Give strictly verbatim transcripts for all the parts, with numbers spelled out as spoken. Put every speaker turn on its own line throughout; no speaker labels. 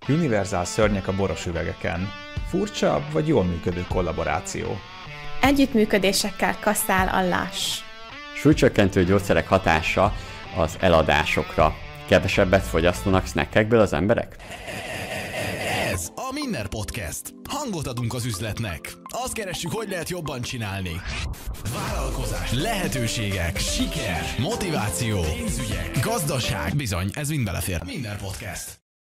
Universal szörnyek a boros üvegeken. Furcsa vagy jól működő kollaboráció?
Együttműködésekkel kasszál a Lush.
Súlycsökkentő gyógyszerek hatása az eladásokra. Kevesebbet fogyasztanak snackekből az emberek?
Ez a Minner Podcast. Hangot adunk az üzletnek. Azt keressük, hogy lehet jobban csinálni. Vállalkozás, lehetőségek, siker, motiváció, pénzügyek, gazdaság. Bizony, ez mind belefér. Minner Podcast.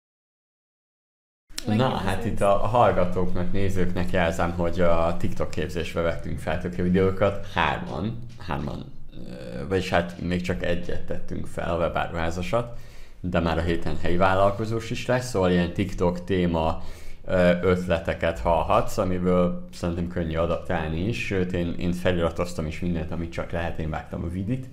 Na, hát itt a hallgatóknak, nézőknek jelzem, hogy a TikTok képzésbe vettünk fel tök jó videókat. Hárman, hárman, vagyis hát még csak egyet tettünk fel, a webáruházasat, de már a héten helyi vállalkozós is lesz, szóval ilyen TikTok téma ötleteket hallhatsz, amiből szerintem könnyű adaptálni is, sőt én, én feliratoztam is mindent, amit csak lehet, én vágtam a vidit,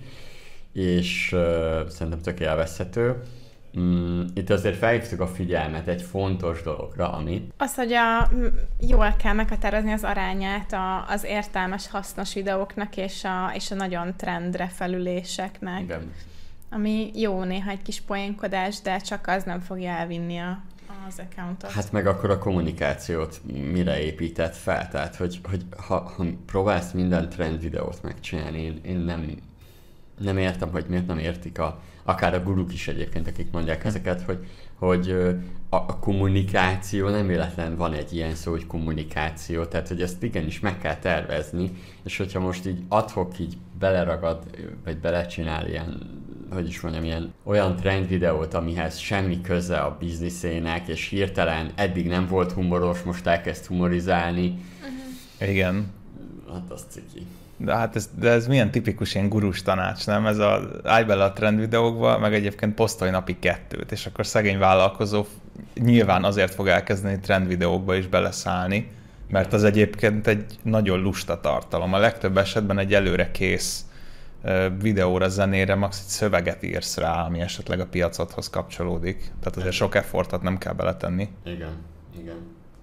és uh, szerintem tök élvezhető. Mm, itt azért felhívtuk a figyelmet egy fontos dologra, ami...
Az, hogy a, jól kell meghatározni az arányát a, az értelmes, hasznos videóknak és a, és a nagyon trendre felüléseknek.
Igen.
Ami jó néha egy kis poénkodás, de csak az nem fogja elvinni a, az accountot.
Hát meg akkor a kommunikációt mire épített fel? Tehát, hogy, hogy ha, ha próbálsz minden trend videót megcsinálni, én, én nem, nem értem, hogy miért nem értik a, akár a guruk is egyébként, akik mondják ezeket, hogy, hogy a, a kommunikáció, nem véletlen van egy ilyen szó, hogy kommunikáció, tehát, hogy ezt igenis meg kell tervezni, és hogyha most így ad-hoc így beleragad, vagy belecsinál ilyen, hogy is mondjam, ilyen olyan trend videót, amihez semmi köze a bizniszének, és hirtelen eddig nem volt humoros, most elkezd humorizálni.
Uh-huh. Igen.
Hát az ciki.
De hát ez, de ez milyen tipikus ilyen gurus tanács, nem? Ez a állj bele a trend videókba, meg egyébként posztolj napi kettőt, és akkor szegény vállalkozó nyilván azért fog elkezdeni trend videókba is beleszállni, mert az egyébként egy nagyon lusta tartalom. A legtöbb esetben egy előre kész videóra, zenére max. Egy szöveget írsz rá, ami esetleg a piacodhoz kapcsolódik. Tehát azért sok effortot nem kell beletenni.
Igen, igen.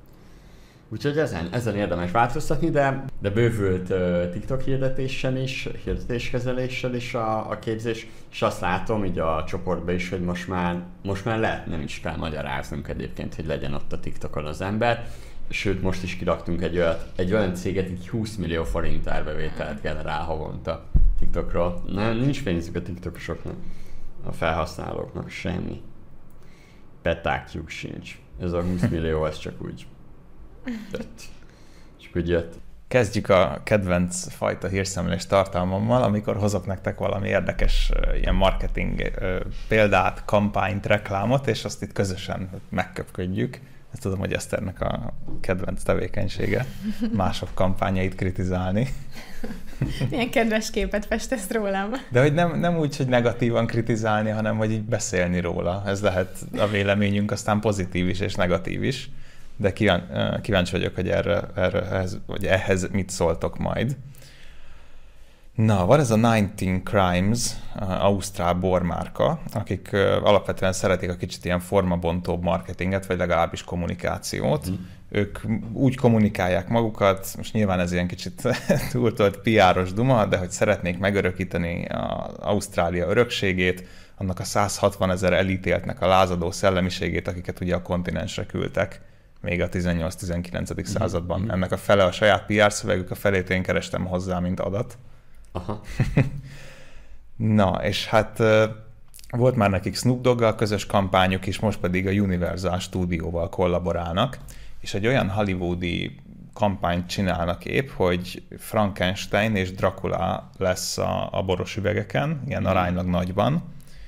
Úgyhogy ezen, ezen érdemes változtatni, de, de bővült uh, TikTok hirdetéssel is, hirdetéskezeléssel is a, a képzés, és azt látom így a csoportban is, hogy most már, most már lehet, nem is kell magyaráznunk egyébként, hogy legyen ott a TikTokon az ember. Sőt, most is kiraktunk egy, olyat, egy olyan céget, így húsz millió forint árbevételt generál havonta TikTokról. Nem, nincs pénzük a TikTokosoknak, a felhasználóknak semmi. Petákjuk sincs. Ez a húsz millió, ez csak úgy jött. Csak úgy jött.
Kezdjük a kedvenc fajta hírszemlés tartalmammal, amikor hozok nektek valami érdekes ilyen marketing példát, kampányt, reklámot, és azt itt közösen megköpködjük. Ezt tudom, hogy Eszternek a kedvenc tevékenysége, mások kampányait kritizálni.
Milyen kedves képet festesz rólam.
De hogy nem, nem úgy, hogy negatívan kritizálni, hanem hogy így beszélni róla. Ez lehet a véleményünk, aztán pozitív is és negatív is. De kíváncsi vagyok, hogy erre, erre ehhez, vagy ehhez mit szóltok majd. Na, van ez a tizenkilenc Crimes, ausztrál bormárka, akik alapvetően szeretik a kicsit ilyen formabontóbb marketinget, vagy legalábbis kommunikációt. Mm. Ők úgy kommunikálják magukat, most nyilván ez ilyen kicsit túltolt pé er-os duma, de hogy szeretnék megörökíteni az Ausztrália örökségét, annak a száz hatvan ezer elítéltnek a lázadó szellemiségét, akiket ugye a kontinensre küldtek még a tizennyolc-tizenkilencedik Mm. században. Mm. Ennek a fele a saját pé er szövegük, a felét én kerestem hozzá, mint adat.
Aha.
Na, és hát volt már nekik Snoop Doggal közös kampányuk is, most pedig a Universal Studióval kollaborálnak, és egy olyan hollywoodi kampányt csinálnak épp, hogy Frankenstein és Dracula lesz a, a boros üvegeken, ilyen aránylag nagyban.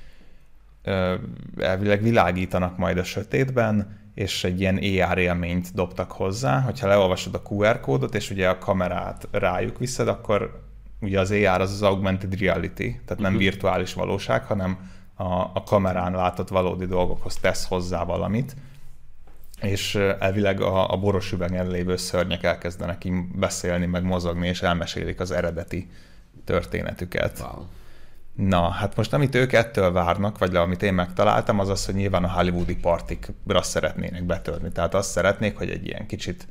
Elvileg világítanak majd a sötétben, és egy ilyen á er élményt dobtak hozzá, hogyha leolvasod a kú er kódot, és ugye a kamerát rájuk viszed, akkor ugye az á er az az augmented reality, tehát nem uh-huh. virtuális valóság, hanem a, a kamerán látott valódi dolgokhoz tesz hozzá valamit, és elvileg a, a boros üvegen lévő szörnyek elkezdenek így beszélni, meg mozogni, és elmesélik az eredeti történetüket.
Wow.
Na, hát most amit ők ettől várnak, vagy amit én megtaláltam, az az, hogy nyilván a hollywoodi partikra szeretnének betörni. Tehát azt szeretnék, hogy egy ilyen kicsit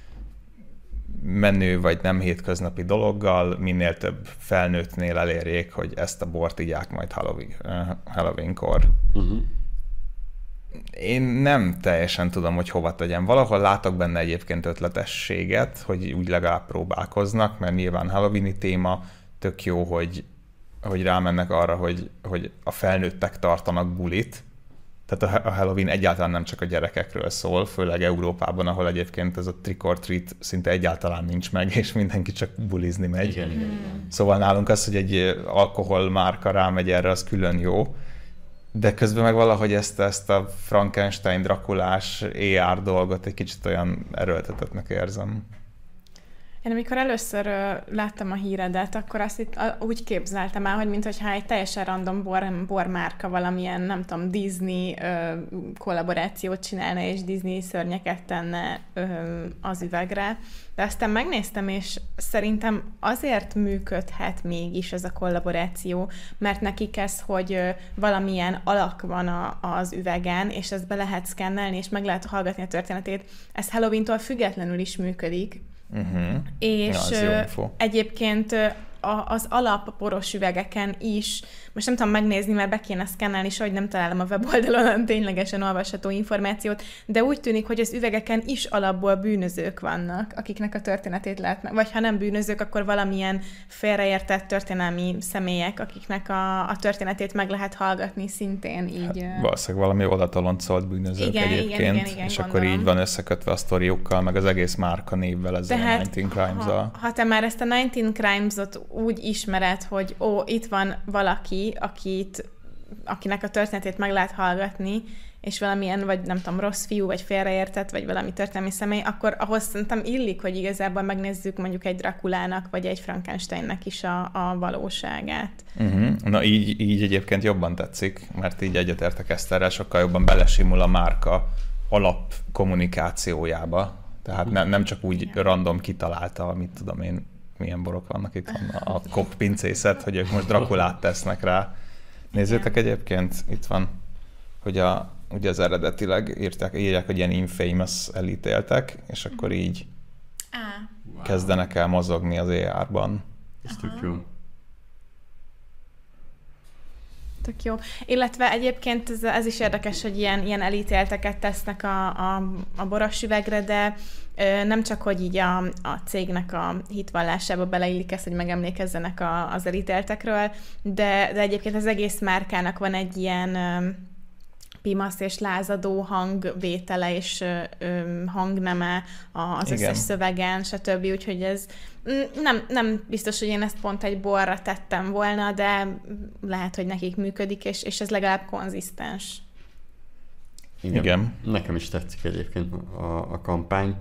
menő vagy nem hétköznapi dologgal minél több felnőttnél elérjék, hogy ezt a bort igyák majd Halloween, Halloween-kor. Uh-huh. Én nem teljesen tudom, hogy hova tegyem. Valahol látok benne egyébként ötletességet, hogy úgy legalább próbálkoznak, mert nyilván Halloween-i téma, tök jó, hogy, hogy rámennek arra, hogy, hogy a felnőttek tartanak bulit. Tehát a Halloween egyáltalán nem csak a gyerekekről szól, főleg Európában, ahol egyébként ez a trick or treat szinte egyáltalán nincs meg, és mindenki csak bulizni megy.
Igen, igen, igen.
Szóval nálunk az, hogy egy alkoholmárka rámegy erre, az külön jó. De közben meg valahogy ezt, ezt a Frankenstein, Drakulás, á er dolgot egy kicsit olyan erőltetettnek érzem.
Én amikor először uh, láttam a híredet, akkor azt itt uh, úgy képzeltem el, hogy mintha egy teljesen random bor, bormárka valamilyen, nem tudom, Disney uh, kollaborációt csinálna, és Disney szörnyeket tenne uh, az üvegre. De aztán megnéztem, és szerintem azért működhet mégis ez a kollaboráció, mert nekik ez, hogy uh, valamilyen alak van a, az üvegen, és ezt be lehet szkennelni, és meg lehet hallgatni a történetét. Ez Halloween-tól függetlenül is működik. Uh-huh. És ja, egyébként a, az alap poros üvegeken is, most nem tudom megnézni, mert be kéne szkennelni, és hogy nem találom a weboldalon ténylegesen olvasható információt, de úgy tűnik, hogy az üvegeken is alapból bűnözők vannak, akiknek a történetét lehet, vagy ha nem bűnözők, akkor valamilyen félreértett történelmi személyek, akiknek a, a történetét meg lehet hallgatni szintén így. Hát,
valószínűleg valami odatoloncolt bűnözők
igen,
egyébként,
igen, igen, igen,
és
gondolom.
Akkor így van összekötve a sztoriukkal, meg az egész márka névvel, ezzel
Tehát,
a tizenkilenc Crimes-al.
Ha, ha te már ezt a tizenkilenc Crimes-ot úgy ismered, hogy ó, itt van valaki, akit, akinek a történetét meg lehet hallgatni, és valamilyen, vagy nem tudom, rossz fiú, vagy félreértett, vagy valami történelmi személy, akkor ahhoz szerintem illik, hogy igazából megnézzük mondjuk egy Drakulának, vagy egy Frankensteinnek is a, a valóságát.
Uh-huh. Na így, így egyébként jobban tetszik, mert így egyetértek Eszterrel, sokkal jobban belesimul a márka alap kommunikációjába. Tehát ne, nem csak úgy igen. random kitalálta, mit tudom én, milyen borok vannak itt, van a Kopp pincészet, hogy ők most Drakulát tesznek rá. Nézzétek egyébként, itt van, hogy a, ugye az eredetileg írták, írják, hogy ilyen infamous elítéltek, és akkor így ah. kezdenek el mozogni az á er-ban.
Ez tök jó.
Tök jó. Illetve egyébként ez, ez is érdekes, hogy ilyen, ilyen elítélteket tesznek a, a, a boros üvegre, de ö, nem csak, hogy így a, a cégnek a hitvallásába beleillik ezt, hogy megemlékezzenek a, az elítéltekről, de, de egyébként az egész márkának van egy ilyen ö, pimasz és lázadó hangvétele és ö, ö, hangneme az igen. összes szövegen, stb. Úgyhogy ez nem, nem biztos, hogy én ezt pont egy borra tettem volna, de lehet, hogy nekik működik, és, és ez legalább konzisztens.
Igen. Igen. Nekem is tetszik egyébként a, a kampány.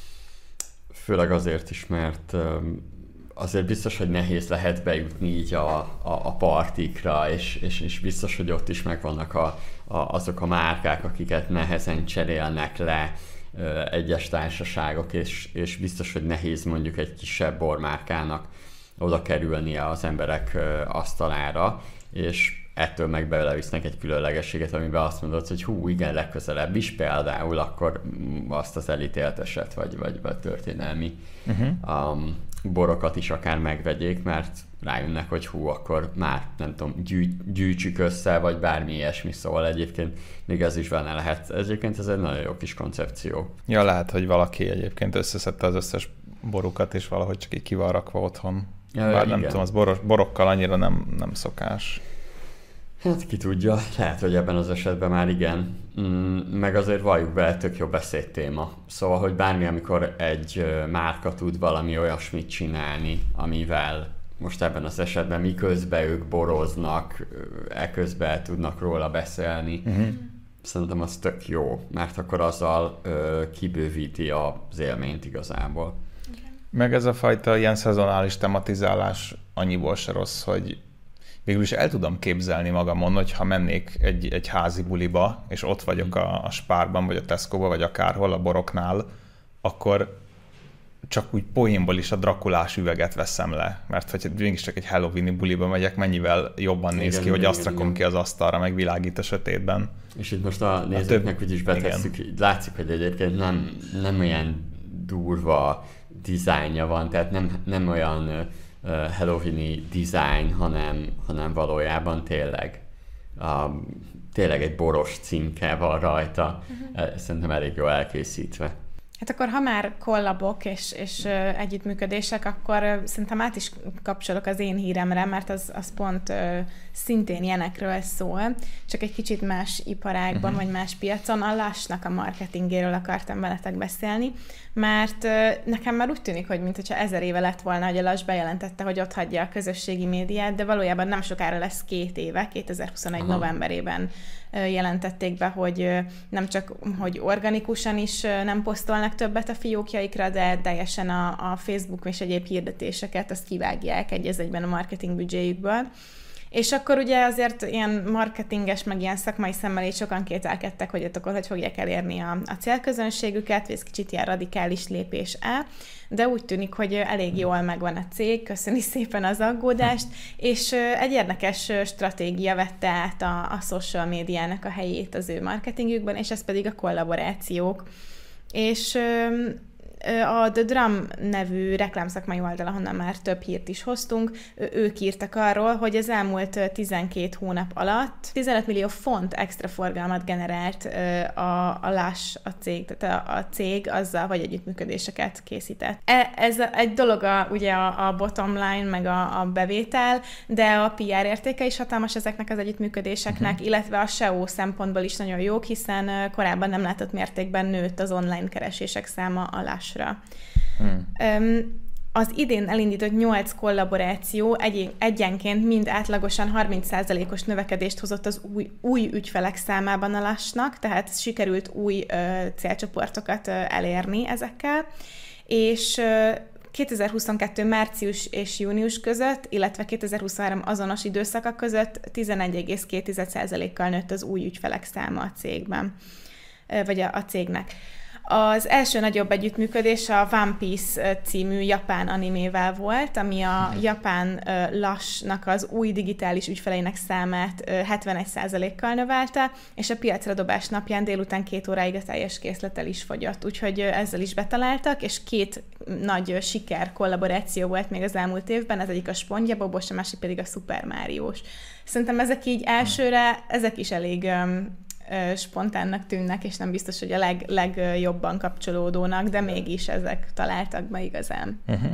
Főleg azért is, mert azért biztos, hogy nehéz lehet bejutni így a, a, a partikra, és, és, és biztos, hogy ott is megvannak a, a, azok a márkák, akiket nehezen cserélnek le egyes társaságok, és, és biztos, hogy nehéz mondjuk egy kisebb bormárkának oda kerülnie az emberek asztalára, és ettől meg belevisznek egy különlegességet, amiben azt mondod, hogy hú, igen, legközelebb is például akkor azt az elítélteset, vagy, vagy, vagy történelmi uh-huh. um, borokat is akár megvegyék, mert rájönnek, hogy hú, akkor már nem tudom, gyűjt, gyűjtsük össze, vagy bármi ilyesmi, szóval egyébként még ez is benne lehet. Egyébként ez egy nagyon jó kis koncepció.
Ja, lehet, hogy valaki egyébként összeszedte az összes borukat, és valahogy csak így ki van rakva otthon. Ja, Bár igen. nem tudom, az boros, borokkal annyira nem, nem szokás.
Hát ki tudja, lehet, hogy ebben az esetben már igen. Mm, meg azért valljuk be, tök jó beszédtéma. Szóval, hogy bármi, amikor egy márka tud valami olyasmit csinálni, amivel most ebben az esetben miközben ők boroznak, eközben tudnak róla beszélni. Uh-huh. Szerintem az tök jó, mert akkor azzal ö, kibővíti az élményt igazából.
Okay. Meg ez a fajta ilyen szezonális tematizálás annyiból se rossz, hogy végül is el tudom képzelni magamon, hogyha mennék egy, egy házi buliba, és ott vagyok a, a Spárban, vagy a Tesco-ba, vagy akárhol a boroknál, akkor csak úgy poénból is a Drakulás üveget veszem le. Mert hogy mégiscsak egy Halloween-i buliba megyek, mennyivel jobban néz igen, ki, igen, hogy azt igen, rakom igen. ki az asztalra, meg világít a sötétben.
És itt most a nézőknek úgyis betesszük, látszik, hogy egyébként nem, nem olyan durva dizájnja van, tehát nem, nem olyan uh, Halloween-i dizájn, hanem, hanem valójában tényleg um, tényleg egy boros címke van rajta, uh-huh. Szerintem elég jól elkészítve.
Hát akkor, ha már kollabok és, és uh, együttműködések, akkor uh, szerintem át is kapcsolok az én híremre, mert az, az pont uh, szintén ilyenekről szól, csak egy kicsit más iparágban, uh-huh. vagy más piacon. A Lush-nak a marketingéről akartam veletek beszélni, mert uh, nekem már úgy tűnik, hogy mintha ezer éve lett volna, hogy a Lush bejelentette, hogy ott hagyja a közösségi médiát, de valójában nem sokára lesz két éve, kétezer-huszonegy Aha. novemberében jelentették be, hogy nem csak, hogy organikusan is nem posztolnak többet a fiókjaikra, de teljesen a, a Facebook és egyéb hirdetéseket azt kivágják egy az egyben a marketing büdzséjükből. És akkor ugye azért ilyen marketinges, meg ilyen szakmai szemmel így sokan kételkedtek, hogy akkor hogy fogják elérni a, a célközönségüket, vagy ez kicsit ilyen radikális lépés el, de úgy tűnik, hogy elég jól megvan a cég, köszöni szépen az aggódást, és egy érdekes stratégia vette át a, a social médiának a helyét az ő marketingjükben, és ez pedig a kollaborációk. És a The Drum nevű reklámszakmai oldal, ahonnan már több hírt is hoztunk, ők írtak arról, hogy az elmúlt tizenkét hónap alatt tizenöt millió font extra forgalmat generált a, a Lush, a cég, tehát a, a cég azzal, hogy együttműködéseket készített. E, ez egy dolog a, ugye a, a bottom line, meg a, a bevétel, de a pé er értéke is hatalmas ezeknek az együttműködéseknek, uh-huh. illetve a es e o szempontból is nagyon jók, hiszen korábban nem látott mértékben nőtt az online keresések száma a Lush. Hmm. Az idén elindított nyolc kollaboráció egy, egyenként mind átlagosan harminc százalékos növekedést hozott az új, új ügyfelek számában a Lushnak, tehát sikerült új ö, célcsoportokat ö, elérni ezekkel, és ö, kétezer-huszonkettő március és június között, illetve kétezer-huszonhárom azonos időszaka között tizenegy egész két százalékkal nőtt az új ügyfelek száma a cégben, ö, vagy a, a cégnek. Az első nagyobb együttműködés a One Piece című japán animével volt, ami a japán Lush-nak az új digitális ügyfeleinek számát hetvenegy százalékkal növelte, és a piacra dobás napján délután két óráig a teljes készlet el is fogyott, úgyhogy ezzel is betaláltak, és két nagy siker kollaboráció volt még az elmúlt évben, ez egyik a SpongeBobos, a másik pedig a Super Mario-s. Szerintem ezek így elsőre, ezek is elég spontánnak tűnnek, és nem biztos, hogy a leg, legjobban kapcsolódónak, de mégis ezek találtak be igazán. Uh-huh.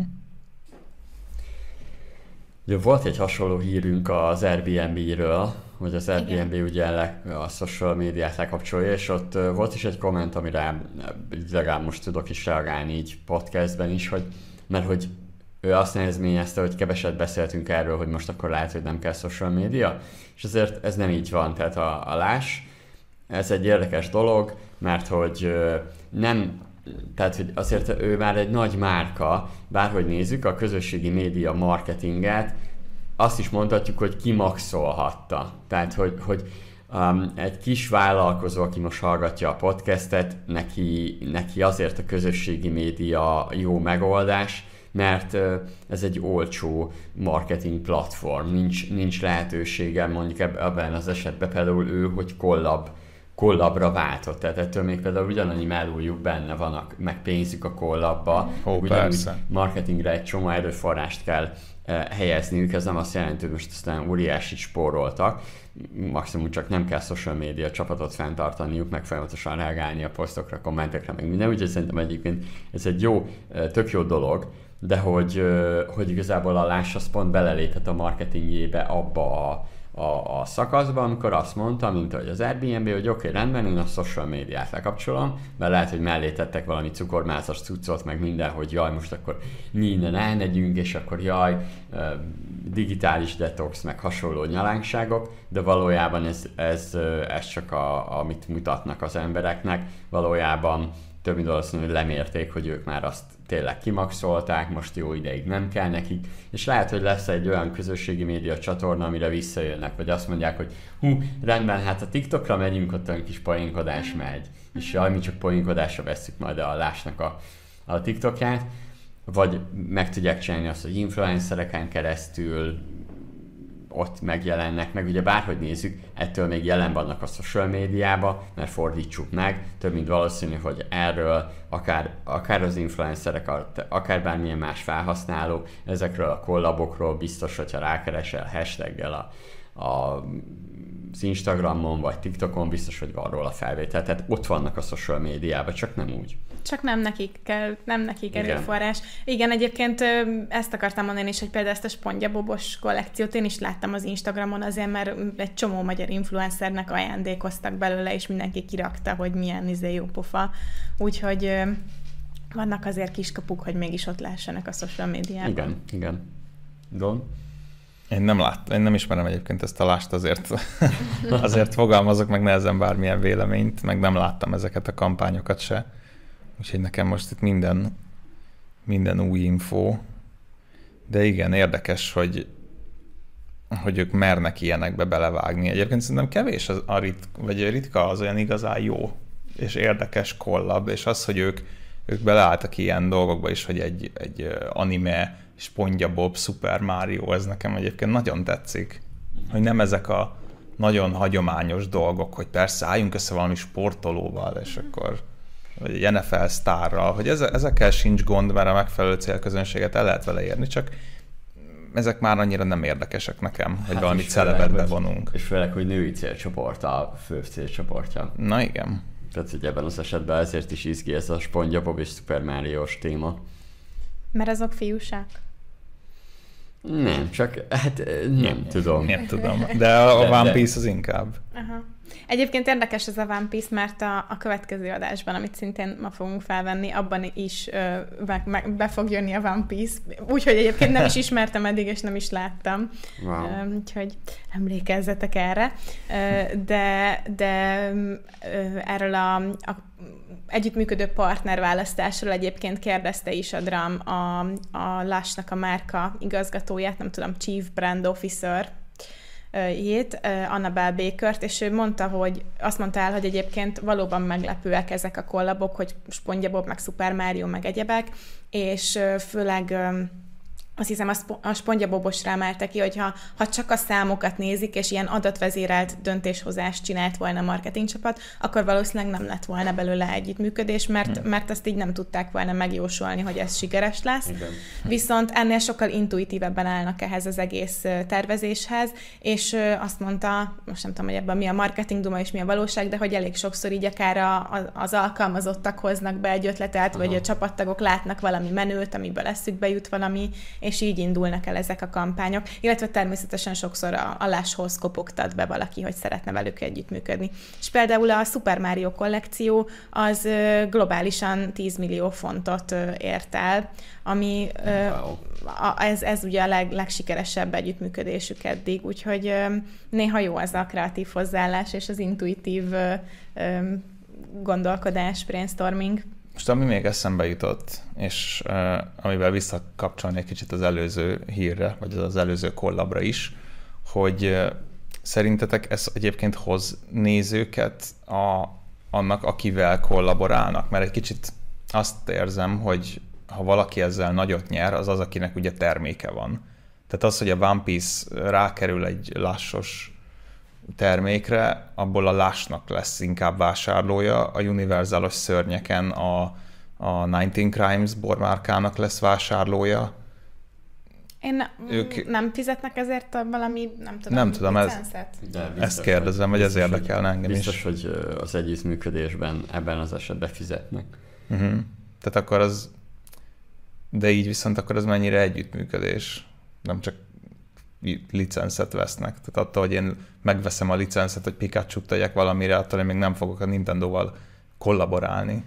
Ugye, volt egy hasonló hírünk az Airbnb-ről, hogy az Airbnb Igen. ugye a social médiát lekapcsolja, és ott volt is egy komment, amire legalább most tudok is reagálni így podcastben is, hogy, mert hogy ő azt nehezményezte, hogy keveset beszéltünk erről, hogy most akkor lehet, hogy nem kell social media, és azért ez nem így van, tehát a, a Lush, ez egy érdekes dolog, mert hogy nem, tehát hogy azért ő már egy nagy márka, bárhogy nézzük, a közösségi média marketinget, azt is mondhatjuk, hogy kimaxolhatta. Tehát, hogy, hogy um, egy kis vállalkozó, aki most hallgatja a podcastet, neki, neki azért a közösségi média jó megoldás, mert uh, ez egy olcsó marketing platform, nincs, nincs lehetősége mondjuk ebben az esetben például ő, hogy kollab kollabra váltott, tehát ettől még például ugyanannyi melójuk benne van, meg pénzük a kollabba,
oh,
ugyanúgy marketingre egy csomó erőforrást kell eh, helyezniük, ez nem azt jelenti, hogy most aztán óriásit spóroltak, maximum csak nem kell social media csapatot fenntartaniuk, meg folyamatosan reagálni a posztokra, kommentekre, meg minden, úgyhogy szerintem egyébként ez egy jó, tök jó dolog, de hogy, hogy igazából a Lush az pont belelépett a marketingjébe abba a A, a szakaszban, amikor azt mondta, mint hogy az Airbnb, hogy oké, okay, rendben, én a social médiát lekapcsolom, mert lehet, hogy mellé tettek valami cukormázas cuccot, meg minden, hogy jaj, most akkor mi innen elmegyünk, és akkor jaj, digitális detox, meg hasonló nyalánkságok, de valójában ez, ez, ez csak a, amit mutatnak az embereknek, valójában több mint valószínű, hogy lemérték, hogy ők már azt tényleg kimaxolták, most jó ideig nem kell nekik, és lehet, hogy lesz egy olyan közösségi média csatorna, amire visszajönnek, vagy azt mondják, hogy hú, rendben, hát a TikTokra megyünk, ott olyan kis poénkodás megy, és jaj, mi csak poénkodásra vesszük majd a Lushnak a, a TikTokját, vagy meg tudják csinálni azt, hogy influencereken keresztül ott megjelennek, meg ugye bárhogy nézzük, ettől még jelen vannak a social médiába, mert fordítsuk meg, több mint valószínű, hogy erről akár, akár az influencerek, akár bármilyen más felhasználó, ezekről a kollabokról biztos, hogyha rákeresel hashtaggel a, a az Instagramon vagy TikTokon biztos, hogy van róla felvétel, tehát ott vannak a social médiában, csak nem úgy.
Csak nem nekik kell, nem nekik erőforrás. Igen. Igen, egyébként ezt akartam mondani is, hogy például ezt a spongyabobos kollekciót én is láttam az Instagramon azért, mert egy csomó magyar influencernek ajándékoztak belőle, és mindenki kirakta, hogy milyen izé jó pofa. Úgyhogy vannak azért kiskapuk, hogy mégis ott lássanak a social médiában.
Igen, igen. Don?
Én nem láttam, én nem ismerem egyébként ezt a lást, azért, azért fogalmazok meg nehezen bármilyen véleményt, meg nem láttam ezeket a kampányokat se. Úgyhogy nekem most itt minden, minden új info. De igen, érdekes, hogy, hogy ők mernek ilyenekbe belevágni. Egyébként szerintem kevés az, a rit, vagy ritka az olyan igazán jó és érdekes kollab, és az, hogy ők, ők beleálltak ilyen dolgokba is, hogy egy, egy anime, SpongeBob, Super Mario, ez nekem egyébként nagyon tetszik. Hogy nem ezek a nagyon hagyományos dolgok, hogy persze álljunk össze valami sportolóval, és akkor vagy egy en ef el sztárral, hogy ezekkel sincs gond, mert a megfelelő célközönséget el lehet vele érni, csak ezek már annyira nem érdekesek nekem, hogy hát valami celebet bevonunk.
És főleg, hogy női célcsoport a fő célcsoportja.
Na igen.
Tehát, hogy ebben az esetben ezért is izgi ez a SpongeBob és Super Mario-s téma.
Mert azok fiúsák?
Nem, csak hát nem, nem tudom.
Nem tudom, de a de, One Piece az inkább.
Aha. Egyébként érdekes ez a One Piece, mert a, a következő adásban, amit szintén ma fogunk felvenni, abban is ö, be, be fog jönni a One Piece. Úgyhogy egyébként nem is ismertem eddig, és nem is láttam.
Wow.
Ö, úgyhogy emlékezzetek erre. Ö, de de ö, erről a, a együttműködő partnerválasztásról egyébként kérdezte is a Dram a, a Lush-nak a márka igazgatóját, nem tudom, Chief Brand Officer jét, Annabelle Bakert, és ő mondta, hogy azt mondta el, hogy egyébként valóban meglepőek ezek a kollabok, hogy SpongeBob, meg Super Mario, meg egyebek, és főleg azt hiszem a SpongeBobosra emelte ki, hogy ha, ha csak a számokat nézik, és ilyen adatvezérelt döntéshozást csinált volna a marketingcsapat, akkor valószínűleg nem lett volna belőle együttműködés, mert, hmm. mert azt így nem tudták volna megjósolni, hogy ez sikeres lesz. Igen. Viszont ennél sokkal intuitívebben állnak ehhez az egész tervezéshez, és azt mondta, most nem tudom, hogy ebben mi a marketing duma és mi a valóság, de hogy elég sokszor így akár a, a, az alkalmazottak hoznak be egy ötletet, Aha. vagy a csapattagok látnak valami menőt, amiből eszükbe jut valami, és így indulnak el ezek a kampányok, illetve természetesen sokszor a, a Lushhoz kopogtat be valaki, hogy szeretne velük együttműködni. És például a Super Mario kollekció az globálisan tíz millió fontot ért el, ami wow. ez, ez ugye a leg, legsikeresebb együttműködésük eddig, úgyhogy néha jó az a kreatív hozzáállás és az intuitív gondolkodás, brainstorming.
Most ami még eszembe jutott, és uh, amivel visszakapcsolni egy kicsit az előző hírre, vagy az előző kollabra is, hogy uh, szerintetek ez egyébként hoz nézőket a, annak, akivel kollaborálnak? Mert egy kicsit azt érzem, hogy ha valaki ezzel nagyot nyer, az az, akinek ugye terméke van. Tehát az, hogy a One Piece rákerül egy Lush-os termékre, abból a Lush-nak lesz inkább vásárlója, a Universalos szörnyeken a, a tizenkilenc Crimes bormárkának lesz vásárlója.
Én ők nem fizetnek ezért a valami, nem tudom,
nem tudom, ez, ezt kérdezem, vagy ez érdekelne engem is.
Biztos, hogy az együttműködésben ebben az esetben fizetnek.
Uh-huh. Tehát akkor az, de így viszont akkor az mennyire együttműködés? Nem csak licenszet vesznek. Tehát attól, hogy én megveszem a licenszet, hogy Pikachu-t tegyek valamire, attól én még nem fogok a Nintendóval kollaborálni.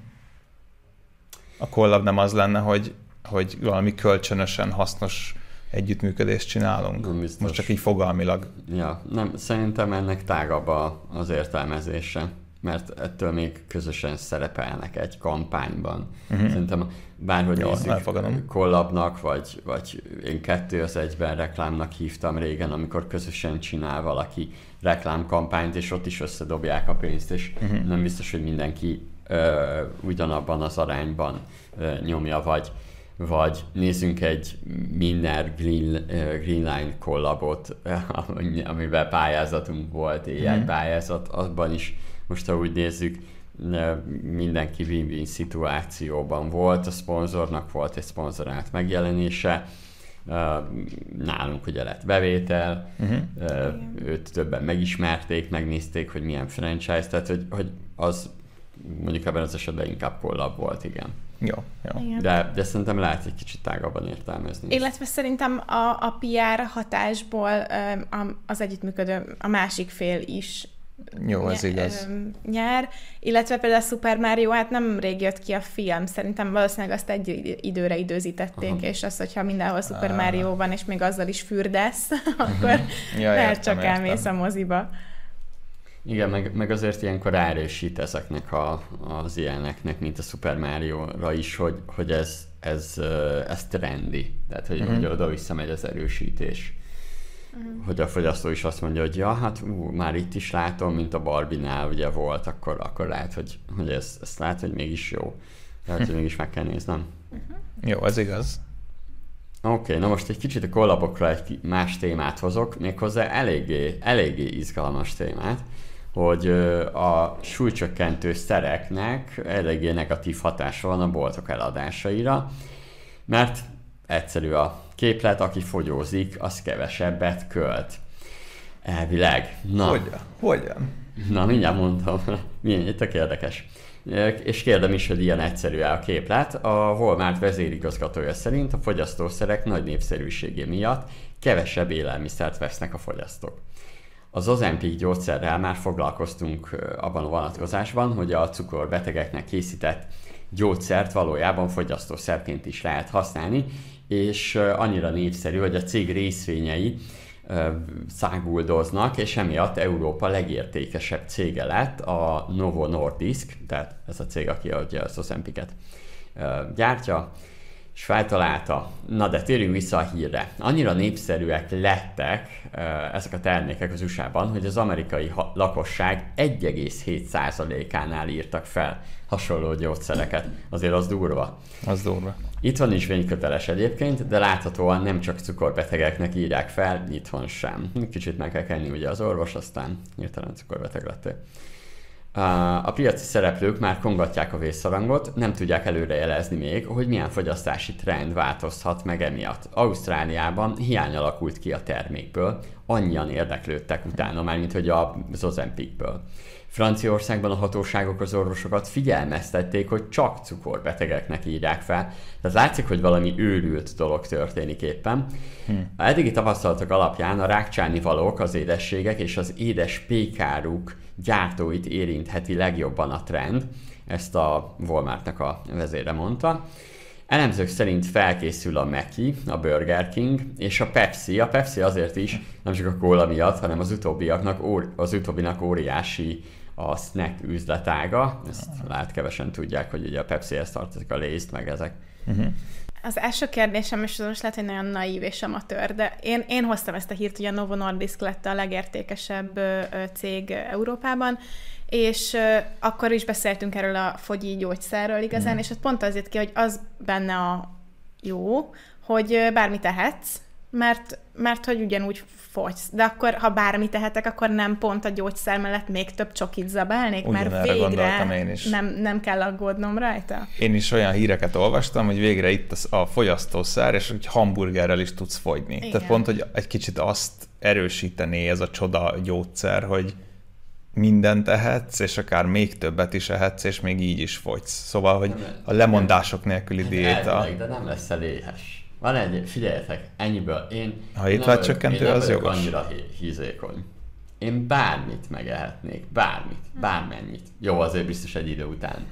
A kollab nem az lenne, hogy, hogy valami kölcsönösen hasznos együttműködést csinálunk. Most csak így fogalmilag.
Ja, nem, szerintem ennek tágabb az értelmezése, mert ettől még közösen szerepelnek egy kampányban. Uh-huh. Szerintem bárhogy
Jó,
nézzük, kollabnak, vagy, vagy én kettő az egyben reklámnak hívtam régen, amikor közösen csinál valaki reklámkampányt, és ott is összedobják a pénzt, és uh-huh. nem biztos, hogy mindenki ö, ugyanabban az arányban ö, nyomja, vagy, vagy nézzünk egy Minner Green, uh, Greenline kollabot, amivel pályázatunk volt, éjjel uh-huh. pályázat, abban is most, ha úgy nézzük, mindenki win-win szituációban volt, a szponzornak volt egy szponzorált megjelenése, nálunk ugye lett bevétel,
uh-huh.
őt többen megismerték, megnézték, hogy milyen franchise, tehát hogy, hogy az mondjuk ebben az esetben inkább collab volt, igen.
Jó, jó.
De, de szerintem lehet egy kicsit tágabban értelmezni.
Illetve szerintem a, a pé er hatásból az együttműködő, a másik fél is
Jó, ez igaz.
nyer, illetve például a Super Mario, hát nem rég jött ki a film, szerintem valószínűleg azt egy időre időzítették, aha. és az, hogyha mindenhol Super ah. Mario van, és még azzal is fürdesz, akkor ja, lehet csak értem. Elmész a moziba.
Igen, meg, meg azért ilyenkor erősít ezeknek a, az ilyeneknek, mint a Super Mario-ra is, hogy, hogy ez, ez, ez trendi, tehát hogy, uh-huh. hogy oda-vissza megy az erősítés. Uh-huh. Hogy a fogyasztó is azt mondja, hogy ja, hát ú, már itt is látom, mint a Barbie-nál ugye volt, akkor, akkor lehet, hogy, hogy ezt, ezt lát, hogy mégis jó. Lehet, hogy mégis meg kell néznem.
Uh-huh.
Jó, ez igaz.
Oké, okay, na most egy kicsit a collabokra egy más témát hozok, méghozzá eléggé, eléggé izgalmas témát, hogy a súlycsökkentő szereknek eléggé negatív hatása van a boltok eladásaira, mert egyszerű a képlet, aki fogyózik, az kevesebbet költ. Elvileg. Na.
Hogyan? Hogyan?
Na, mindjárt mondtam. Milyen, tök érdekes. És kérdem is, hogy ilyen egyszerű a képlet. A Walmart vezérigazgatója szerint a fogyasztószerek nagy népszerűségé miatt kevesebb élelmiszert vesznek a fogyasztók. Az Ozempic gyógyszerrel már foglalkoztunk abban a vonatkozásban, hogy a cukorbetegeknek készített gyógyszert valójában fogyasztószerként is lehet használni, és annyira népszerű, hogy a cég részvényei száguldoznak, és emiatt Európa legértékesebb cége lett a Novo Nordisk, tehát ez a cég, aki ugye az Ozempicet gyártja, és feltalálta. Na de térjünk vissza a hírre. Annyira népszerűek lettek ezek a termékek az u es á-ban, hogy az amerikai lakosság egy egész hét százalékánál írtak fel hasonló gyógyszereket. Azért az durva.
Az durva.
Itthon is vényköteles egyébként, de láthatóan nem csak cukorbetegeknek írják fel, itthon sem. Kicsit meg kell kenni ugye az orvos, aztán hirtelen cukorbeteg lettél. A piaci szereplők már kongatják a vészszarangot, nem tudják előrejelezni még, hogy milyen fogyasztási trend változhat meg emiatt. Ausztráliában hiány alakult ki a termékből, annyian érdeklődtek utána már, mint hogy az Ozempicből. Franciaországban a hatóságok az orvosokat figyelmeztették, hogy csak cukorbetegeknek írják fel. Tehát látszik, hogy valami őrült dolog történik éppen. Hmm. A eddigi tapasztalatok alapján a rákcsálni valók, az édességek és az édes pékáruk gyártóit érintheti legjobban a trend. Ezt a Walmartnak a vezére mondta. Elemzők szerint felkészül a Mackey, a Burger King és a Pepsi. A Pepsi azért is, nem csak a kóla miatt, hanem az utóbbiaknak, az utóbbinak óriási a snack üzletága. Ezt lát kevesen tudják, hogy ugye a Pepsi-hez tartozik a Lay's-t, meg ezek.
Uh-huh.
Az első kérdésem, és az most lehet, hogy nagyon naív és amatőr, de én, én hoztam ezt a hírt, hogy a Novo Nordisk lett a legértékesebb ö, cég Európában, és ö, akkor is beszéltünk erről a fogyi gyógyszerről igazán, mm. és ott pont azért ki, hogy az benne a jó, hogy ö, bármit tehetsz, mert, mert hogy ugyanúgy fogysz. De akkor, ha bármit tehetek, akkor nem pont a gyógyszer mellett még több csokit zabálnék, mert végre
én is.
Nem, nem kell aggódnom rajta.
Én is olyan híreket olvastam, hogy végre itt a fogyasztószár, és hogy hamburgerrel is tudsz fogyni. Igen. Tehát pont, hogy egy kicsit azt erősítené ez a csoda gyógyszer, hogy mindent tehetsz, és akár még többet is ehetsz, és még így is fogysz. Szóval, hogy a lemondások nélküli diéta...
Elvileg, de nem lesz éhes. Van egy, figyeljetek, ennyiből. Én,
ha étvágycsökkentő, az jogos.
Annyira hízékony. Én bármit megehetnék, bármit, bármennyit. Jó, azért biztos egy idő után.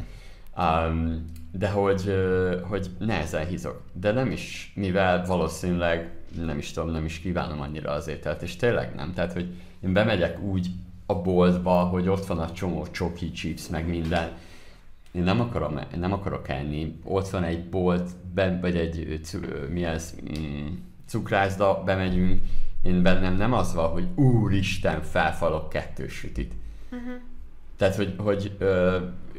Um, de hogy, hogy nehezen hízok. De nem is, mivel valószínűleg nem is tudom, nem is kívánom annyira az ételt, és tényleg nem. Tehát, hogy én bemegyek úgy a boltba, hogy ott van a csomó csoki, chips, meg minden. Én nem, akarom, én nem akarok enni. Ott van egy bolt, be, vagy egy mi ez, mm, cukrászda, bemegyünk. Én bennem nem az van, hogy úristen, felfalok kettős sütit. Uh-huh. Tehát, hogy, hogy ö,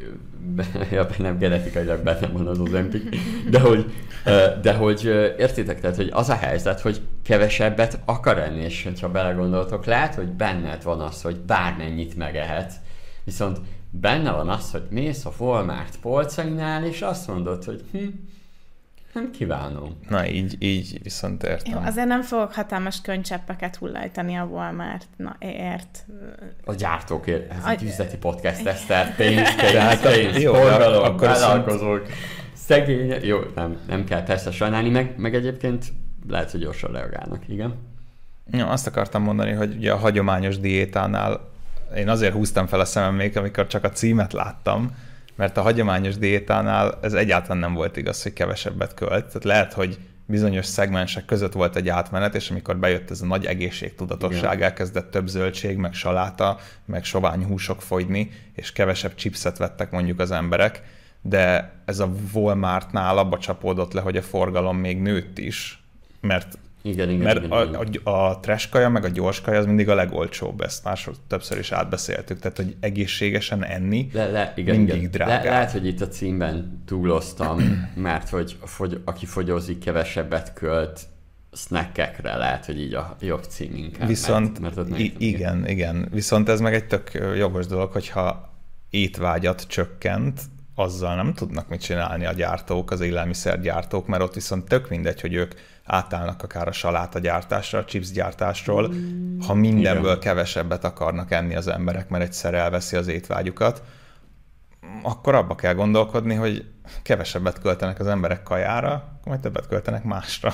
ja, nem genetikailag bennem van az Ozempic, de hogy, ö, de hogy ö, értitek, tehát, hogy az a helyzet, hogy kevesebbet akar enni, és ha belegondoltok, lehet, hogy benned van az, hogy bármennyit megehetsz, viszont benne van az, hogy mész a Walmart polcainál, és azt mondod, hogy hm, Nem kívánom.
Na, így, így viszont értem.
Jó, azért nem fogok hatalmas könycseppeket hullajtani a Walmart. Na, ért.
A gyártókért. Ez
A...
egy üzleti podcast, Eszter. Pénz, pénz,
hát,
pénz,
jó,
forgalom,
akkor
vállalkozók, szegény. Jó, nem, nem kell persze sajnálni, meg, meg egyébként lehet, hogy gyorsan reagálnak, igen.
Ja, azt akartam mondani, hogy ugye a hagyományos diétánál én azért húztam fel a szemem még, amikor csak a címet láttam, mert a hagyományos diétánál ez egyáltalán nem volt igaz, hogy kevesebbet költ. Tehát lehet, hogy bizonyos szegmensek között volt egy átmenet, és amikor bejött ez a nagy egészségtudatosság, elkezdett több zöldség, meg saláta, meg sovány húsok fogyni, és kevesebb chipset vettek mondjuk az emberek, de ez a Walmartnál abba csapódott le, hogy a forgalom még nőtt is, mert
Igen, igen,
Mert
igen,
a,
igen.
a, a trash kaja, meg a gyors kaja az mindig a legolcsóbb, ezt másról többször is átbeszéltük, tehát hogy egészségesen enni
Le, le, igen,
mindig
igen.
drágább.
Le, lehet, hogy itt a címben túloztam, mert hogy fogy, aki fogyózik, kevesebbet költ snackekre, lehet, hogy így a jobb cím inkább.
Viszont
mert, mert
i- igen, igen, igen. Viszont ez meg egy tök jogos dolog, hogyha étvágyat csökkent, azzal nem tudnak mit csinálni a gyártók, az élelmiszergyártók, mert ott viszont tök mindegy, hogy ők átállnak akár a salátagyártásra, a chipsgyártásról, ha mindenből
Igen.
kevesebbet akarnak enni az emberek, mert egyszer elveszi az étvágyukat, akkor abba kell gondolkodni, hogy kevesebbet költenek az emberek kajára, akkor majd többet költenek másra.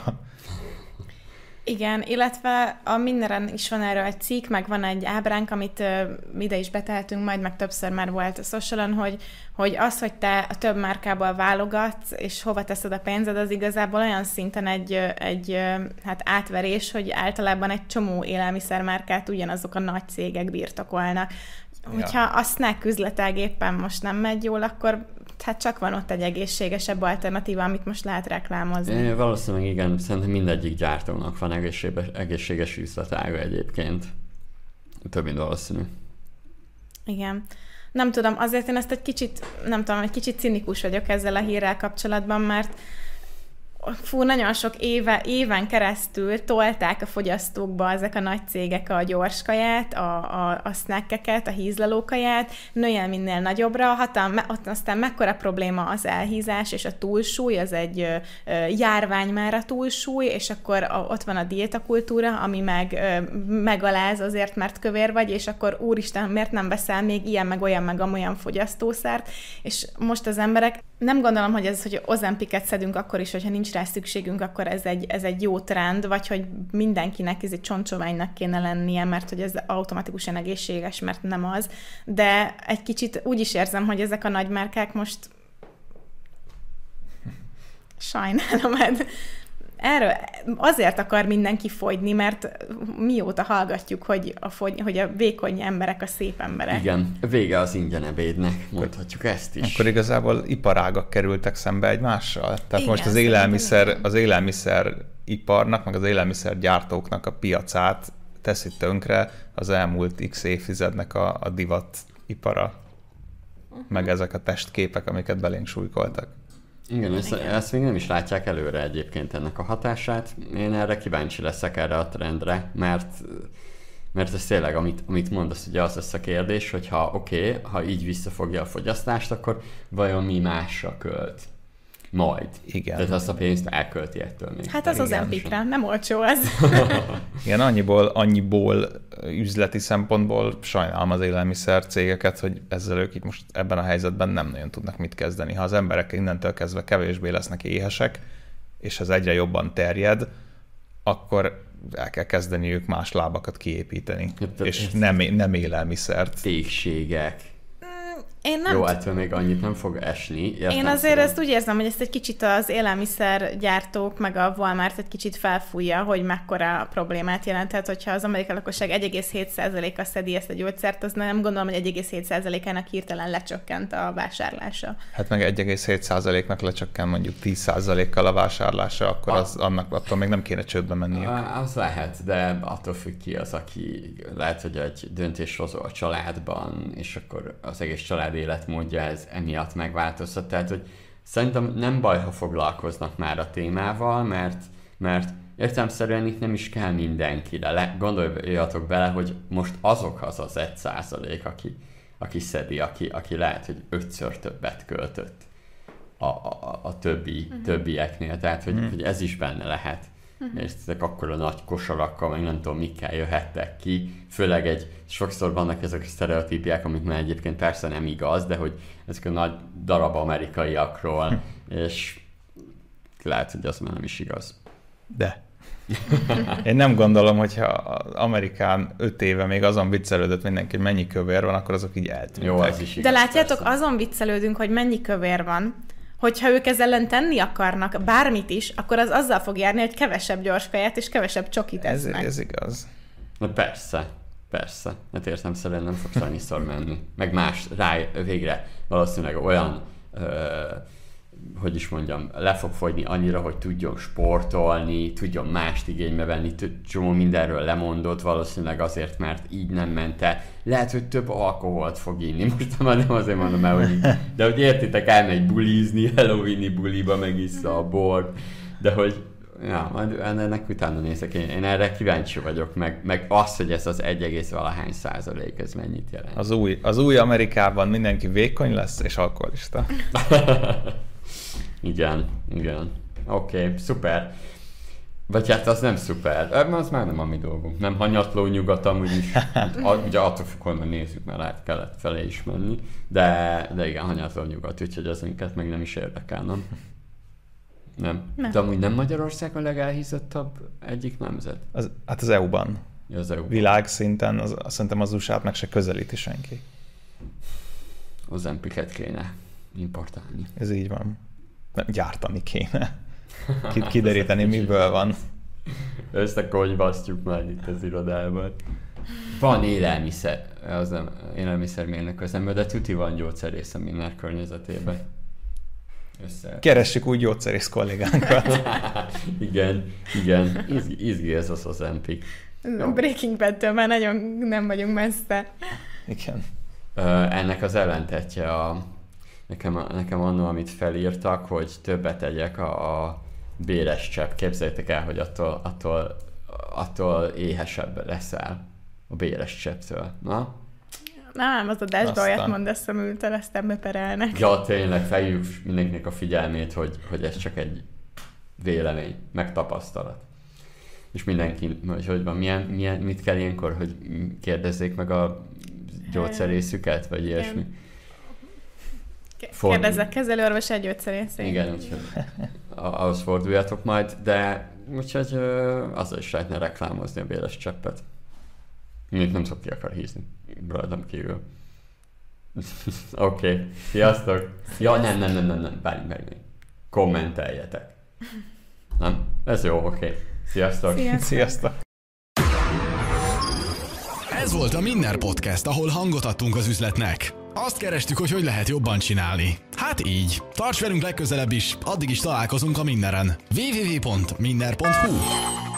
Igen, illetve a Mindenen is van erről egy cikk, meg van egy ábránk, amit ö, ide is betehetünk majd, meg többször már volt a socialon, hogy, hogy az, hogy te a több márkából válogatsz, és hova teszed a pénzed, az igazából olyan szinten egy, egy hát átverés, hogy általában egy csomó élelmiszermárkát ugyanazok a nagy cégek birtokolnak. Hogyha a snack üzletág éppen most nem megy jól, akkor hát csak van ott egy egészségesebb alternatíva, amit most lehet reklámozni.
É, valószínűleg igen, szerintem mindegyik gyártónak van egészséges, egészséges üzletága egyébként. Több mint valószínű.
Igen. Nem tudom, azért én ezt egy kicsit, nem tudom, egy kicsit cinikus vagyok ezzel a hírrel kapcsolatban, mert fú, nagyon sok éve, éven keresztül tolták a fogyasztókba ezek a nagy cégek a gyorskaját, a, a, a snackeket, a hízlalókaját, nőjel minél nagyobbra, hatalm, ott aztán mekkora probléma az elhízás és a túlsúly, az egy ö, ö, járvány már a túlsúly, és akkor a, ott van a diétakultúra, ami meg ö, megaláz azért, mert kövér vagy, és akkor úristen, miért nem veszel még ilyen, meg olyan, meg amolyan fogyasztószert, és most az emberek, nem gondolom, hogy ez, hogy Ozempiket szedünk akkor is, hogyha nincs rá szükségünk, akkor ez egy, ez egy jó trend, vagy hogy mindenkinek ez egy csontsoványnak kéne lennie, mert hogy ez automatikusan egészséges, mert nem az. De egy kicsit úgy is érzem, hogy ezek a nagymárkák most sajnálom, hát erről azért akar mindenki fogyni, mert mióta hallgatjuk, hogy a, fogy, hogy a vékony emberek a szép emberek.
Igen, vége az ingyen ebédnek, mondhatjuk ezt is.
Akkor igazából iparágak kerültek szembe egymással. Tehát
Igen,
most az élelmiszer,
szerintem
az élelmiszeriparnak, meg az élelmiszergyártóknak a piacát teszi tönkre az elmúlt x évtizednek a, a divat ipara. Uh-huh. Meg ezek a testképek, amiket belénk súlykoltak.
Igen, ezt,
Igen.
ezt még nem is látják előre egyébként ennek a hatását. Én erre kíváncsi leszek erre a trendre, mert, mert ez tényleg, amit, amit mondasz, ugye az lesz a kérdés, hogy ha oké, okay, ha így visszafogja a fogyasztást, akkor vajon mi másra költ? Majd.
Igen.
Tehát azt a pénzt elkölti ettől még.
Hát az az Ozempikre, nem olcsó az.
Igen, annyiból, annyiból üzleti szempontból sajnálom az élelmiszer cégeket, hogy ezzel ők itt most ebben a helyzetben nem nagyon tudnak mit kezdeni. Ha az emberek innentől kezdve kevésbé lesznek éhesek, és ez egyre jobban terjed, akkor el kell kezdeniük más lábakat kiépíteni.
Ja,
és
ez-
nem, nem élelmiszert.
Tégségek.
Én nem
Jó, ettől még annyit nem fog esni.
Én azért
értelemszerűen.
ezt úgy érzem, hogy ezt egy kicsit az élelmiszergyártók, meg a Walmart egy kicsit felfújja, hogy mekkora problémát jelenthet, hogyha az amerikai lakosság egy egész hét százaléka szedi ezt a gyógyszert, az nem gondolom, hogy egy egész hét százalékának hirtelen lecsökkent a vásárlása.
Hát meg egy egész hét százaléknak lecsökken mondjuk tíz százalékkal a vásárlása, akkor az, annak attól még nem kéne csődbe menniük.
Á, Az lehet, de attól függ ki az, aki lehet, hogy egy döntéshozó a családban, és akkor az egész család életmódja ez emiatt megváltoztat. Tehát, hogy szerintem nem baj, ha foglalkoznak már a témával, mert, mert értelemszerűen itt nem is kell mindenkire. Le, gondoljatok bele, hogy most azok az az egy százalék, aki, aki szedi, aki, aki lehet, hogy ötször többet költött a, a, a többi, uh-huh. többieknél, tehát hogy, uh-huh. hogy ez is benne lehet. Uh-huh. És ezek akkora nagy kosarakkal, meg nem tudom mikkel jöhettek ki, főleg egy, sokszor vannak ezek a sztereotípiák, amik már egyébként persze nem igaz, de hogy ezek a nagy darab amerikaiakról, uh-huh. és lehet, hogy az már nem is igaz.
De. Én nem gondolom, hogyha Amerikán öt éve még azon viccelődött mindenki, hogy mennyi kövér van, akkor azok így eltűntek.
Jó, ez is igaz.
De látjátok,
persze.
azon viccelődünk, hogy mennyi kövér van, hogyha ők ezzel ellen tenni akarnak bármit is, akkor az azzal fog járni, hogy kevesebb gyors kaját és kevesebb csokit
ez,
esznek.
ez igaz.
Na persze, persze. Hát értem szerint nem fogsz annyiszor menni. Meg más, rá végre valószínűleg olyan, ö, hogy is mondjam, le fog fogyni annyira, hogy tudjon sportolni, tudjon mást igénybe venni, csomó mindenről lemondott, valószínűleg azért, mert így nem ment el. Lehet, hogy több alkoholt fog inni. Most már nem azért mondom el, hogy de hogy értitek, elmegy bulizni, Halloweeni buliba, megissza a bort, de hogy ja, majd ennek utána nézek, én, én erre kíváncsi vagyok, meg, meg az, hogy ez az egy egész valahány százalék, ez mennyit jelent.
Az új, az új Amerikában mindenki vékony lesz, és alkoholista.
Igen, igen. Oké, okay, szuper. Vagy hát az nem szuper. Az már nem a mi dolgunk. Nem hanyatló nyugat amúgy is. Ugye attól függ, honnan nézzük, mert lehet kelet felé is menni. De, de igen, hanyatló nyugat, úgyhogy az minket meg nem is érdekel, nem? Nem. nem. De amúgy nem Magyarország a legelhízottabb egyik nemzet?
Az, hát az é u-ban.
Ja, az é u-ban.
Világszinten, az, szerintem az u es á-t meg se közelíti senki.
Az Ozempiket kéne importálni.
Ez így van. Nem, gyártani kéne. Kideríteni, miből van.
Összekonyvasztjuk már itt az irodában. Van élelmiszer, az élelmiszermérnök az ember, de tuti van gyógyszerész a Minner környezetében. Össze.
Keressük úgy gyógyszerész kollégánkat.
igen, igen. Izgi, izgi ez az Ozempic.
Breaking Bad-től már nagyon nem vagyunk messze.
Igen.
Ö, ennek az ellentetje a Nekem, nekem annól, amit felírtak, hogy többet tegyek a, a béres csepp. Képzeljétek el, hogy attól, attól, attól éhesebb leszel a béres csepptől. Na?
Nem, az adásban olyat mondasz, amültől aztán beperelnek.
Ja, tényleg feljük mindenkinek a figyelmét, hogy, hogy ez csak egy vélemény, meg tapasztalat. És mindenki, hogy, hogy van, milyen, milyen, mit kell ilyenkor, hogy kérdezzék meg a gyógyszerészüket, vagy ilyesmi.
Kérdezzek kezelőorvos egy gyógyszerészét.
Igen, úgyhogy ahhoz forduljatok majd, de úgyhogy azzal is lehetne reklámozni a béres cseppet. Még nem szok ki akar hízni. Rajtam kívül. Oké, okay. Sziasztok! Ja, nem, nem, nem, nem, nem, várjunk, várjunk. Kommenteljetek. Nem? Ez jó, oké. Okay. Sziasztok!
Sziasztok!
Sziasztok.
Ez volt a Minner Podcast, ahol hangot adtunk az üzletnek. Azt kerestük, hogy hogy lehet jobban csinálni. Hát így. Tarts velünk legközelebb is, addig is találkozunk a Minneren. double-u double-u double-u pont minner pont hu